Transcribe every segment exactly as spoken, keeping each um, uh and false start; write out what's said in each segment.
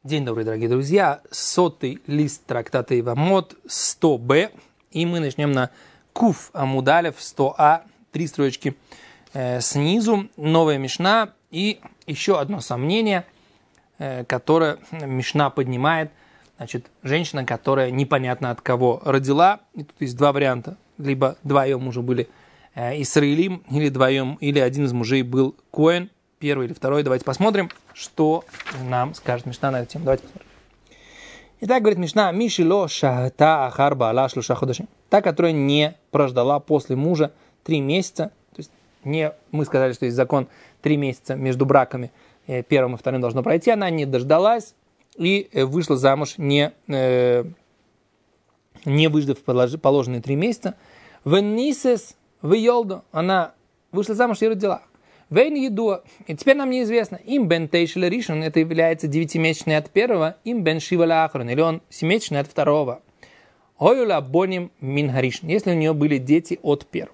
День добрый, дорогие друзья. Сотый лист трактата Ивамот, сто бэ. И мы начнем на Куф Амудалев, сто а, три строчки э, снизу. Новая мишна и еще одно сомнение, э, которое мишна поднимает. Значит, женщина, которая непонятно от кого родила. И тут есть два варианта. Либо два ее мужа были э, Исраилим, или, двоем, или один из мужей был Коэн. Первый или второй. Давайте посмотрим, что нам скажет мишна на эту тему. Давайте посмотрим. Итак, говорит мишна, Мишило шахта ахарба ала шлуша ходашим. Та, которая не прождала после мужа три месяца. То есть не, мы сказали, что есть закон три месяца между браками. Первым и вторым должно пройти. Она не дождалась и вышла замуж, не, э, не выждав положенные три месяца. Венисес вейолдо. Она вышла замуж и родила. Вейн еду. И теперь нам неизвестно, им бен тейшеле ришон, это является девятимесячный от первого, им бен шиваля ахрон, или он семимесячный от второго. Ойула боним мин харишн, если у нее были дети от первого.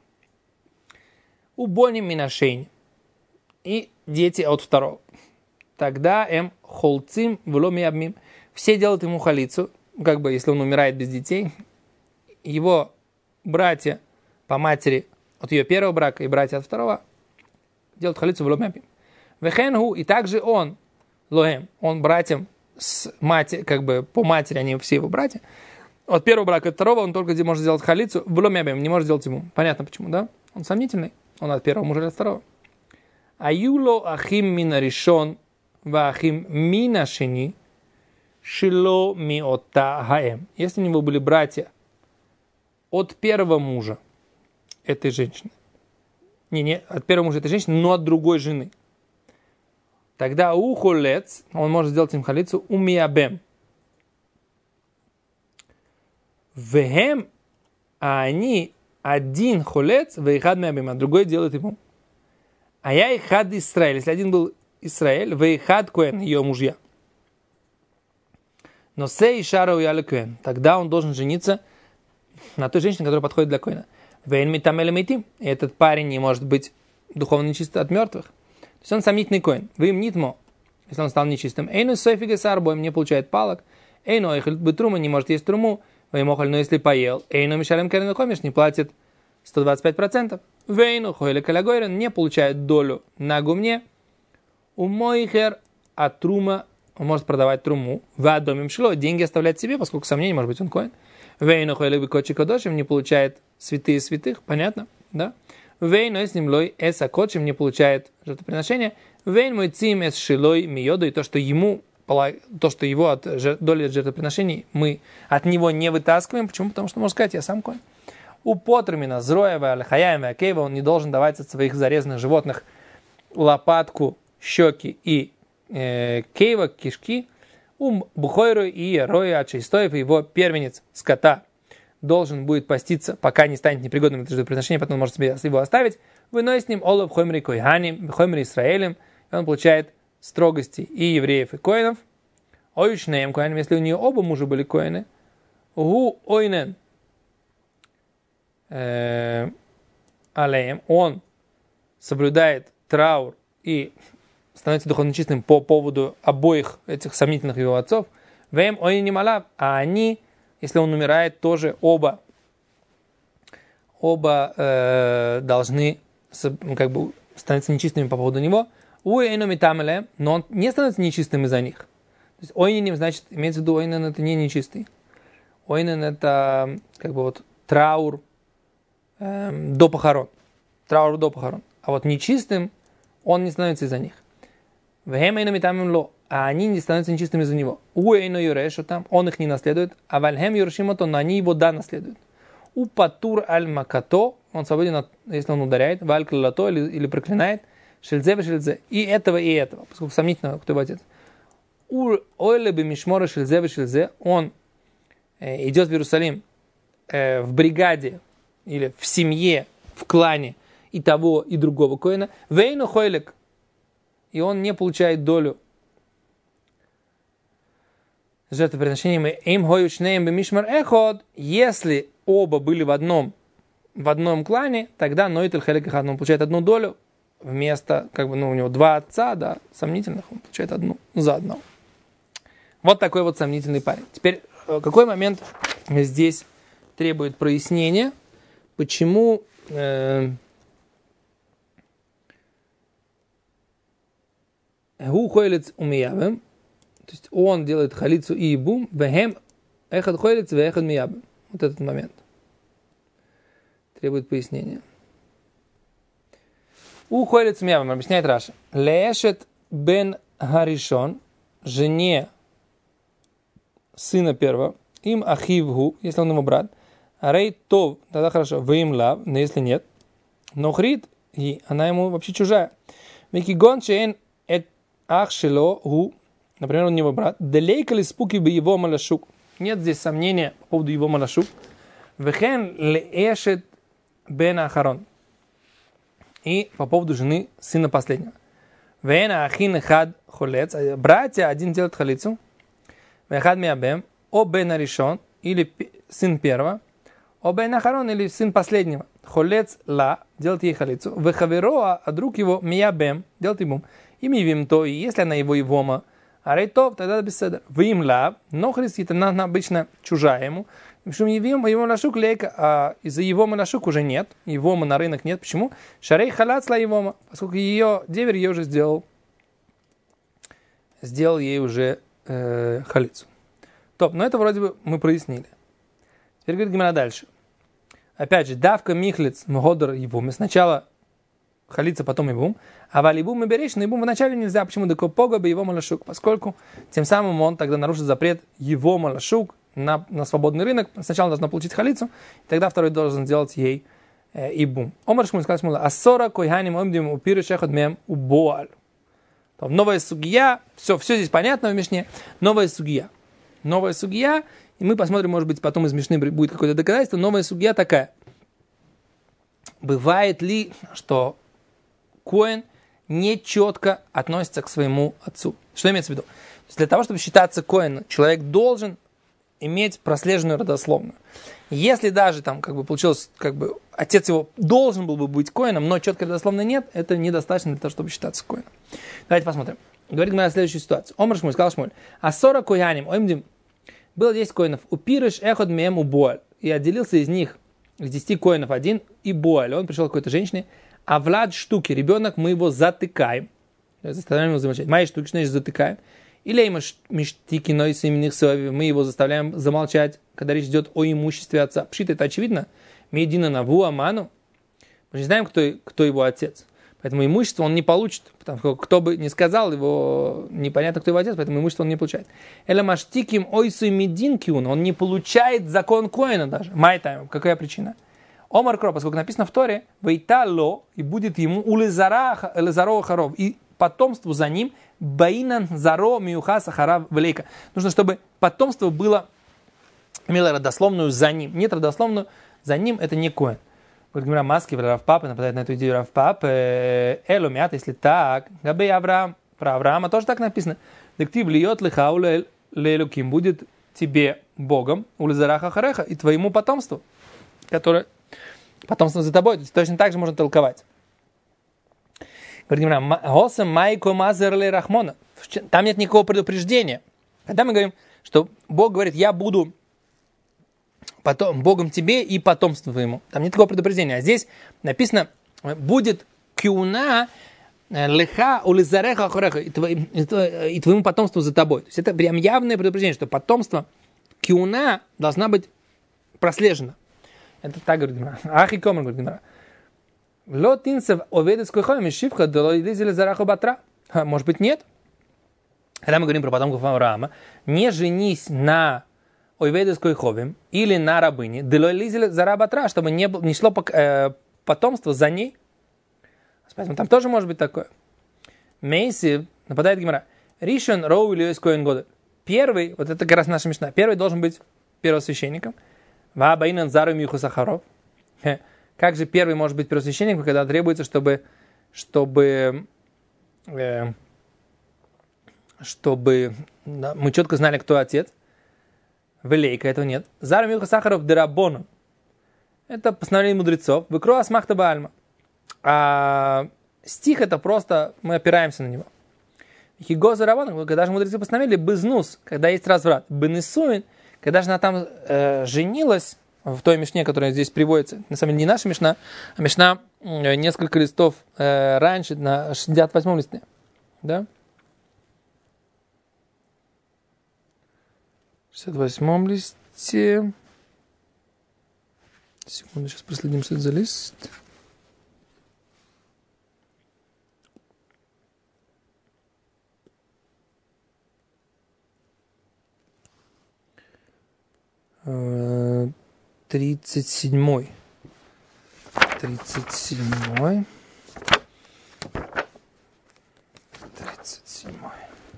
У боним минашейн, и дети от второго. Тогда эм холцим вломи обмим. Все делают ему халицу, как бы если он умирает без детей. Его братья по матери от ее первого брака и братья от второго делают халицу в ломепим. Вехенгу, и также он, лоем, он братьям с матери, как бы по матери, они все его братья. От первого брака, от второго он только где может сделать халицу в ломепим, не может сделать ему. Понятно почему, да? Он сомнительный. Он от первого мужа или от второго. Аюло ахим мина ришон, ва ахим мина шени, шило миота хаем. Если у него были братья от первого мужа этой женщины, Не, не от первого мужа этой женщины, но от другой жены. Тогда у холец, он может сделать им халицу, у миабем. Вехем, а они один холец, вейхад миабем, а другой делает ему. А я и хад Исраэль. Если один был Исраэль, вейхад коэн, ее мужья. Но сей шара уяли коэн. Тогда он должен жениться на той женщине, которая подходит для коэна. И этот парень не может быть духовно нечист от мертвых. То есть он сомнительный коэн. Вы им нитмо, если он стал нечистым. Эйну софига сарбоем не получает палок. Эйну эхлит бы трума, не может есть труму. Веймохаль, но если поел. Эйну мишалем керен вехомиш, не платит сто двадцать пять процентов. Вейну хойле калягойрен, не получает долю на гумне. У мойхер, а трума, он может продавать труму. Вадомим шло, деньги оставлять себе, поскольку сомнений, может быть, он коэн. Вейну хойле бекочи кодошим, не получает святые святых, понятно, да? Вейн мой с ним лой эс акочем не получает жертвоприношения. Вейн мой цим эс шилой миоду, и то, что ему, то, что его от доли жертвоприношений мы от него не вытаскиваем. Почему? Потому что, можно сказать, я сам коэн. У Потрамина, Зроева, Аль-Хаяева, Акеева, он не должен давать от своих зарезанных животных лопатку, щеки и э, кейва, кишки. У Бухойру и Роя Ачейстоев, его первенец скота, должен будет поститься, пока не станет непригодным для жертвоприношения, потом он может себе его оставить. Выносит с ним Олов Хоймри Койханим, Хоймри Исраэлем, и он получает строгости и евреев, и коинов. Ойшнеем коинам, если у нее оба мужа были коины. Гу ойнен алеем, он соблюдает траур и становится духовно чистым по поводу обоих этих сомнительных его отцов. Вем ойнем алав, а они, если он умирает, тоже оба, оба э, должны как бы становиться нечистыми по поводу него. Но он не становится нечистым из-за них. То есть ойненем, значит, имеется в виду, ойнен это не нечистый. Ойнен это как бы вот траур э, до похорон. Траур до похорон. А вот нечистым он не становится из-за них. А они не становятся нечистыми из-за него. Уэйно юрешу там, он их не наследует, а вальхем юрешимото, но они его да наследуют. У патур аль макато, он свободен, от, если он ударяет, валь клалато или, или проклинает, шельзе шельзе, и этого, и этого, поскольку сомнительно, кто его отец. У ойле бы мишмора шельзе шельзе, он э, идет в Иерусалим э, в бригаде или в семье, в клане и того, и другого коэна, вейну хойлек, и он не получает долю жертвоприношением им хоючнеем бемишмар эход, если оба были в одном в одном клане, тогда нойтель хелек эхад, он получает одну долю вместо, как бы, ну, у него два отца, да, сомнительных, он получает одну за одного. Вот такой вот сомнительный парень. Теперь, какой момент здесь требует прояснения? Почему э, гу хойлец умиябем, то есть он делает халицу и ибум, вехем эхад хойлец вехад миябем. Вот этот момент требует пояснения. У хойлец миябем, объясняет Раша. Лешет бен Гаришон, жене сына первого, им ахивгу, если он его брат, рей тов, тогда хорошо, вы им лав, но если нет, но хрит, и она ему вообще чужая. Микигон чейн эт ах шело гу, например, он его брат, делейкали спуки бы его малашук. Нет здесь сомнения по поводу его малашук. Вехен леэшет бен ахарон. И по поводу жены сына последнего. Вена ахин хад холец, братья один делает халицу, вехад миабем, о бен аришон, или сын первого, о бен ахарон, или сын последнего. Холец ла, делает ей халицу, вехавероа, а друг его миабем, делает ему. И мивим то, и если она его ивома, а рейтов, тогда беседа. Вы им ла, но христит, она обычно чужая ему. Почему его его лашук лейка, а из-за его лашук уже нет, его на рынок нет. Почему? Шарей халац ла его, поскольку ее деверь ее уже сделал, сделал ей уже э, халицу. Топ, но это вроде бы мы прояснили. Теперь говорит Гимара дальше. Опять же, давка михлец мгодор ебум. Сначала халица, потом ебум. А валибум и берешь, но ебум вначале нельзя. Почему? Декопога бы его малашук. Поскольку тем самым он тогда нарушит запрет его малашук на, на свободный рынок. Сначала должна получить халицу, и тогда второй должен сделать ей э, ибум. Омар Шмуль сказал Шмула, ассора койханим омдим упиры шехот мем убоаль. Новая сугия, все, все здесь понятно в Мишне. Новая сугия. Новая сугия, и мы посмотрим, может быть, потом из Мишны будет какое-то доказательство. Новая сугия такая. Бывает ли, что коэн не четко относится к своему отцу? Что имеется в виду? То есть для того, чтобы считаться коэном, человек должен иметь прослеженную родословную. Если даже там как бы получилось, как бы отец его должен был бы быть коэном, но четкой родословной нет, это недостаточно для того, чтобы считаться коэном. Давайте посмотрим. Говорит мы на следующую ситуацию. Омар Шмуль, сказал Шмуль, а сора кояним, оймдим, было десять коинов, упирыш эхот мем у боаль, и отделился из них, из десяти коинов один, и боаль, он пришел к какой-то женщине, а влад штуки, ребенок, мы его затыкаем, заставляем его замолчать, мои штуки, значит, затыкаем, или миштики нойсы именных сови, мы его заставляем замолчать, когда речь идет о имуществе отца. Пшит, это очевидно, медина наву аману, мы не знаем, кто, кто его отец. Поэтому имущество он не получит, потому что кто бы ни сказал, его непонятно, кто его отец, поэтому имущество он не получает. Эля маштиким ойсу медин киун, он не получает закон коэна даже. Майтайм, какая причина? Омар Кро, поскольку написано в Торе, вейтало, и будет ему улезаро харов, и потомству за ним, баинан заро миухаса харав влейка. Нужно, чтобы потомство было, имело родословную за ним. Нет родословную за ним, это не коэн. Говорит, Гимара Маски, Равпапа, нападает на эту идею Равпапа, эломят, если так, габей Авраам, про Авраама тоже так написано. Дектив льет лихауля лелюким, будет тебе Богом, улезараха хареха, и твоему потомству, которое потомство за тобой. Точно так же можно толковать. Говорит Гимара, Госам майко мазерле рахмона. Там нет никакого предупреждения. Когда мы говорим, что Бог говорит, я буду потом, Богом тебе и потомству твоему. Там нет такого предупреждения. А здесь написано, будет кюна леха улизареха хореха, и твоему потомству за тобой. То есть это прям явное предупреждение, что потомство кюна должна быть прослежена. Это так говорит Гимара. Ах и комар говорит Гимара. Лотинцев оведет скойхоем и шивха долоидизили зараху батра. Может быть, нет? Когда мы говорим про потомков Авраама, не женись на ойведес койховим или на рабыне, делоилизили зарабатра, чтобы не, не шло э, потомство за ней. Поэтому там тоже может быть такое. Мейси, нападает Гимара, Ришон роу или коэн года. Первый, вот это как раз наша мишна, первый должен быть первосвященником. Ваабаинан зару миху сахаров. Как же первый может быть первосвященником, когда требуется, чтобы, чтобы, э, чтобы да, мы четко знали, кто отец. Велейка, этого нет. Зару миху сахаров дерабону. Это постановление мудрецов. Выкро асмахта баальма. А стих это просто, мы опираемся на него. Хигоза Равана, когда же мудрецы постановили бызнус, когда есть разврат. Бынесуин, когда же она там э, женилась, в той мишне, которая здесь приводится, на самом деле не наша мишна, а мишна э, несколько листов э, раньше, на шестьдесят восьмом листе. Да? В шестьдесят восьмом листе. Секунду, сейчас проследим, что это за лист. Тридцать седьмой. Тридцать седьмой. Тридцать седьмой.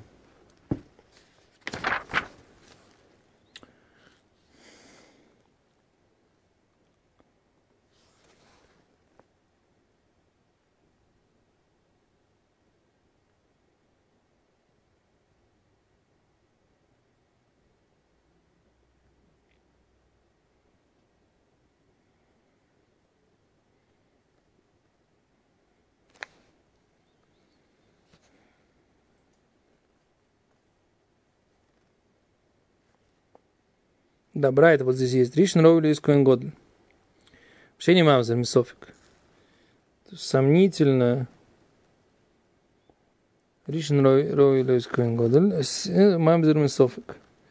Добра, это вот здесь есть. Ришн Роули из Коэн Годль. Вообще не мамзер, мисофик. Сомнительно. Ришн Роули из Коэн Годль. Мамзер, мисофик.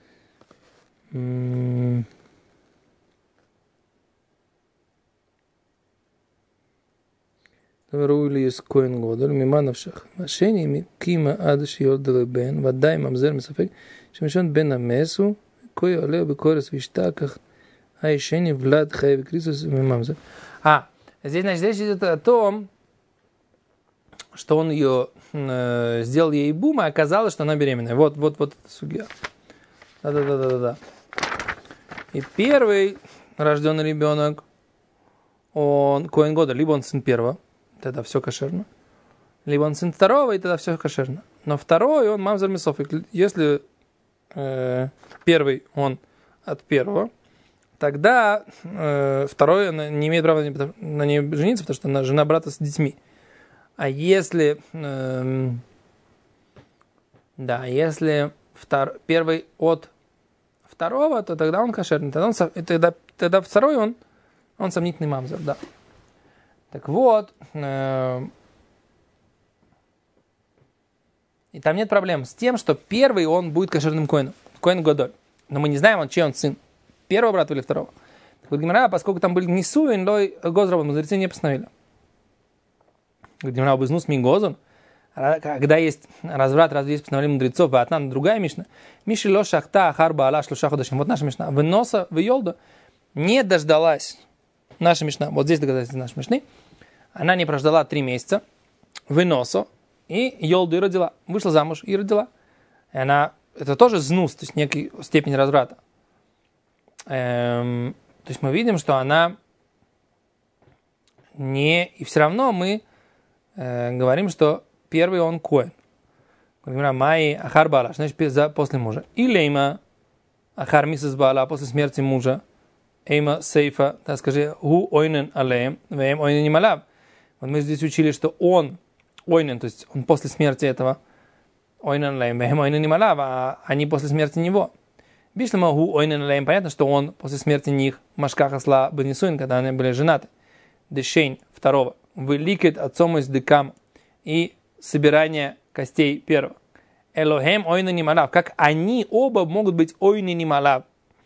Роули из Коэн Годль. Мимановшах. Машени кима адаш йодел бен. Вадай мамзер, мисофик. Шемешон бен амесу. Кой олег бекорес виштаках, а еще не влад хайви крисус мимамза. А, здесь, значит, речь идет о том, что он ее э, сделал ей бум, а оказалось, что она беременная. Вот, вот, вот эта судья. Да-да-да-да-да. И первый рожденный ребенок, он Коэн Годль, либо он сын первого, тогда все кошерно, либо он сын второго, и тогда все кошерно. Но второй, он мамзер мисофик. Если э, первый, он от первого, тогда э, второй не имеет права на ней жениться, потому что она жена брата с детьми. А если, э, да, если втор, первый от второго, то тогда он кошерный. Тогда, он, тогда, тогда второй он, он сомнительный мамзер, да. Так вот, э, и там нет проблем с тем, что первый он будет кошерным коэном, коэн гадоль. Но мы не знаем, он, чей он сын, первого брата или второго. Так вот, Гемара, поскольку там были несуин, лой гозрова, мудрецы не постановили. Гемара обызнус ми гозон, когда есть разврат, разве есть постановление мудрецов, а одна другая мишна. Миши ло шахта харба алаш ло шаходашим. Вот наша мишна. Выноса в Йолда не дождалась. Наша мишна, вот здесь доказательство нашей мишны. Она не прождала три месяца. Выноса. И Йолду и родила. Вышла замуж и родила. И она, это тоже знус, то есть некая степень разврата. Эм, то есть мы видим, что она не... И все равно мы э, говорим, что первый он коэн. Майи ахар бала, значит, после мужа. И лейма ахар мисас бала, после смерти мужа. Эйма сейфа, так скажи, гу ойнен алеем, веем ойнен не малав. Вот мы здесь учили, что он ойнен, то есть он после смерти этого ойнен алеем, веем ойнен не малав, а они после смерти него. Бишлема гу ойнен алеем, понятно, что он после смерти них машкаха сла бенесуин, когда они были женаты. Дешейн второго. Великет отцом из декам. И собирание костей первого. Элохем ойна не малав. Как они оба могут быть ойна не малав.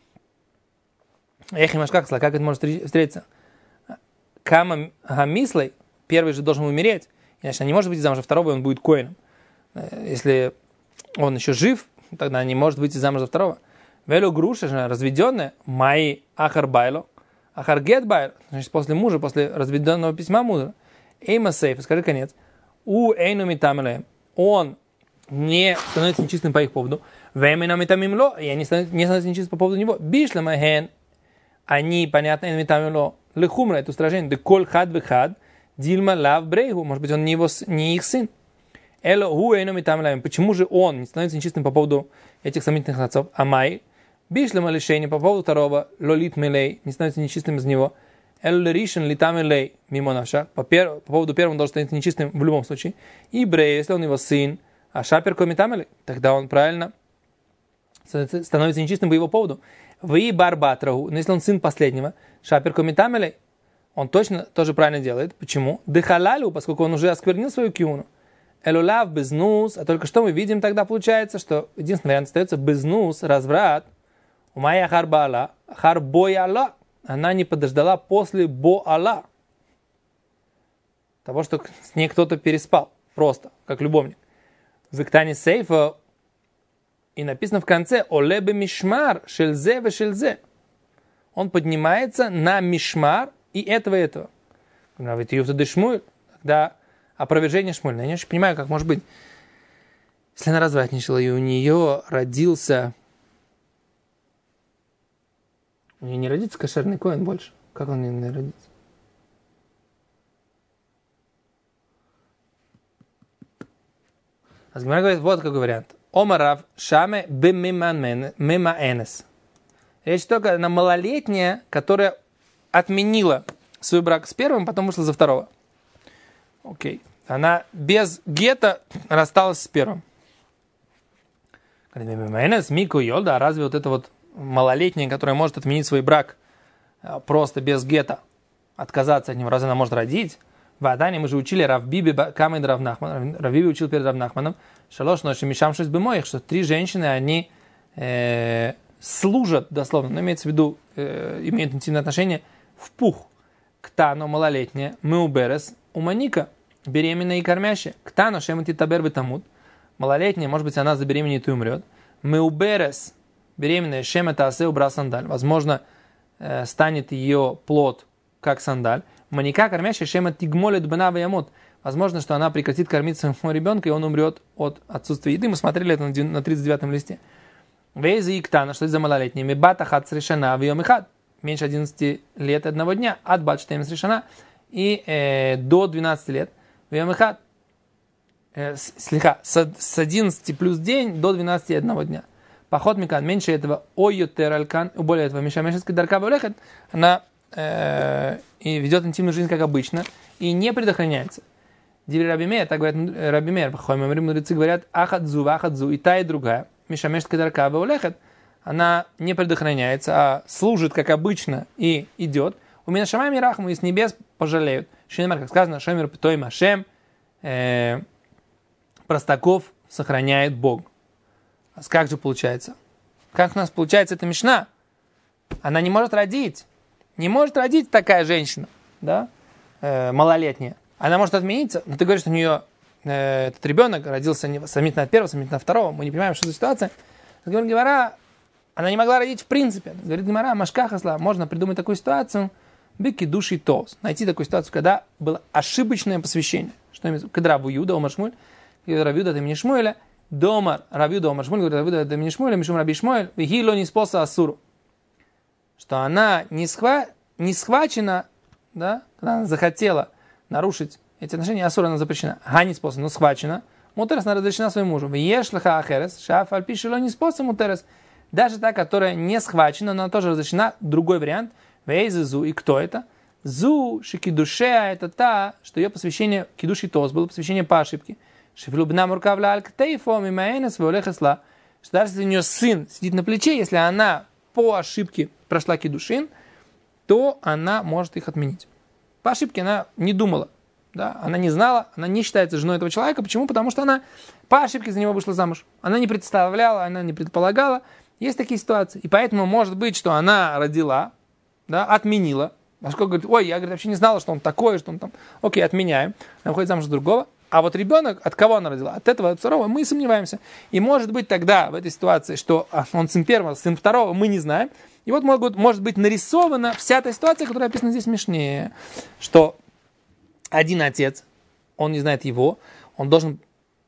Эх, имашкахсла, как это может встретиться? Кама гамислой, первый же должен умереть. Иначе не может выйти замуж, а второго он будет коином. Если он еще жив, тогда не может выйти замуж за второго. Велю груша, жена разведенная, майи ахар байло, ахар гет байло, значит, после мужа, после разведенного письма мужа. Эйма сейф, скажи конец. У эйну митамилеем. Он не становится нечистым по их поводу. Вэмина митамимло, и они не становятся нечистым по поводу него. Бишла мэхэн. Они, понятно, эйну митамимло. Лехумра, это устражение. Деколь хад вехад. Дильма лав брейгу. Может быть, он не, его, не их сын. Эло ху эйну митамилеем. Почему же он не становится нечистым по поводу этих сомнительных отцов? Амай. Бишла малишение по поводу второго. Лолит милей. Не становится нечистым из него. Эллеришен литамилей мимо навша. По, пер, по поводу первого он должен стать нечистым в любом случае. И брей, если он его сын, А шапер комитамели, тогда он правильно становится нечистым по его поводу. Вы барбатраху, но если он сын последнего, шапер комитамели, он точно тоже правильно делает. Почему? Дыхалалю, поскольку он уже осквернил свою киуну. Элулав безнус, а только что мы видим тогда получается, что единственный вариант остается безнус, разврат. У моя харбала, харбояла, она не подождала после боала. Того, что с ней кто-то переспал. Просто, как любовник. В Иктане Сейфа и написано в конце «Олебе мишмар шельзе ве шельзе». Он поднимается на мишмар и этого и этого. Ведь Юфта де Шмуэль, когда опровержение Шмуэля. Я не очень понимаю, как может быть. Если она развратничала, и у нее родился... У нее не родится кошерный коэн больше. Как он не родится? А Гемара говорит, вот какой вариант. Омарав шаме бимимаэнес. Речь только на малолетняя, которая отменила свой брак с первым, потом вышла за второго. Окей. Она без гета рассталась с первым. Мимаэнес, мику йолда, а разве вот это вот малолетняя, которая может отменить свой брак просто без гета, отказаться от него, разве она может родить? В Адане мы же учили Равбиби Камед Равнахман. Равбиби учил перед Равнахманом, шалош ноши мишам шесть бемоих, что три женщины, они э, служат, дословно, но имеется в виду, э, имеют интимное отношение в пух. Ктано малолетняя, меуберес, уманика, беременная и кормящая. Ктано шемати табер бетамут, малолетняя, может быть, она забеременеет и умрет. Меуберес, беременная, шемета асе убра сандаль, возможно, э, станет ее плод как сандаль. Маника, кормящая, шема тигмолет бена ваямот. Возможно, что она прекратит кормить своего ребенка, и он умрет от отсутствия еды. Мы смотрели это на тридцать девятом листе. Вейза и ктана, что это за малолетняя? Мебата хат срешана вьемихат. Меньше одиннадцати лет одного дня. От бат штейм срешана. И э, до двенадцати лет. Вьемихат. Э, слегка. С одиннадцати плюс день до двенадцати одного дня. Поход микан. Меньше этого. Ойотер алькан. У более этого. Миша мешецкий дарка болехет. Она... и ведет интимную жизнь, как обычно, и не предохраняется. Диври Рабимея, так говорят Рабимея, мудрецы говорят, ахадзу, ахадзу, и та, и другая. Мишамешка дарка баулехет, она не предохраняется, а служит, как обычно, и идет. У меня шамай мирахму, и с небес пожалеют. Шинемар, как сказано, шомер птой машем, простаков сохраняет Бог. А как же получается? Как у нас получается эта мишна? Она не может родить. Не может родить такая женщина, да, э, малолетняя. Она может отмениться, но ты говоришь, что у нее э, этот ребенок родился не, сомнительно от первого, сомнительно от второго. Мы не понимаем, что за ситуация. Говорит Гемара, она не могла родить в принципе. Говорит Гемара, машкахасла, можно придумать такую ситуацию, бики души тоз. Найти такую ситуацию, когда было ошибочное посвящение. Что имеется? Когда Рав Юда, Омар Шмуэль, Рав Юда от имени Шмуэля, Домар, Рав Юда, Омар Шмуэль, говорит Рав Юда от имени Шмуэля, Мишум Раби Шмуэль, Вихило не споса асуру. Что она не, схва... не схвачена, да, когда она захотела нарушить эти отношения, асура она запрещена. Га не способ, но схвачена. Мутерес она разрешена своему мужу. Ешлаха ахерес, шаф альпишило не способ мутерес. Даже та, которая не схвачена, но она тоже разрешена. Другой вариант. Вейзе зу. И кто это? Зу шикидушея, это та, что ее посвящение кидуши тоз было посвящение по ошибке. Шифлюбна муркавля аль-ктейфо мимаэнес веолехесла. Что даже если у нее сын сидит на плече, если она по ошибке прошла кидушин, то она может их отменить. По ошибке она не думала, да? Она не знала, она не считается женой этого человека. Почему? Потому что она по ошибке за него вышла замуж. Она не представляла, она не предполагала. Есть такие ситуации. И поэтому может быть, что она родила, да, отменила. Поскольку говорит, ой, я говорит, вообще не знала, что он такой, что он там. Окей, отменяем. Она выходит замуж за другого. А вот ребенок, от кого она родила? От этого, от второго, мы сомневаемся. И может быть тогда в этой ситуации, что он сын первого, сын второго, мы не знаем. И вот могут, может быть нарисована вся эта ситуация, которая описана здесь в Мишне, что один отец, он не знает его, он должен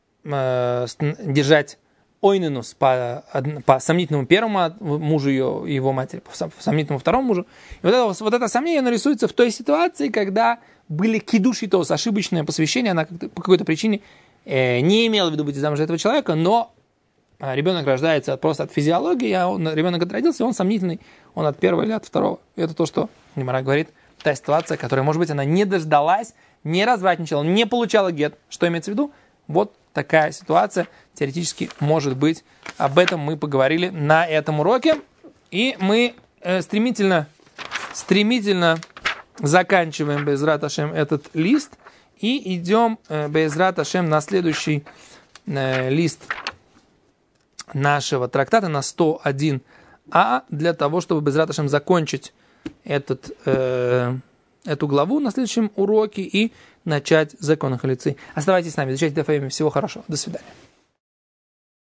э, держать ойненус по, по сомнительному первому мужу ее, его матери, по сомнительному второму мужу. И вот это, вот это сомнение нарисуется в той ситуации, когда были кидуши тос, ошибочное посвящение, она по какой-то причине э, не имела в виду быть замуж за этого человека, но ребенок рождается просто от физиологии, а он, ребенок когда родился, он сомнительный, он от первого или от второго. И это то, что Гемара говорит, та ситуация, которая, может быть, она не дождалась, не развратничала, не получала гет. Что имеется в виду? Вот такая ситуация теоретически может быть. Об этом мы поговорили на этом уроке. И мы э, стремительно, стремительно заканчиваем Бе'эзрат Ашем этот лист и идем э, Бе'эзрат Ашем на следующий э, лист нашего трактата, на сто один а, для того, чтобы Бе'эзрат Ашем закончить этот, э, эту главу на следующем уроке и начать закон халицы. Оставайтесь с нами, изучайте Даф Йоми. Всего хорошего. До свидания.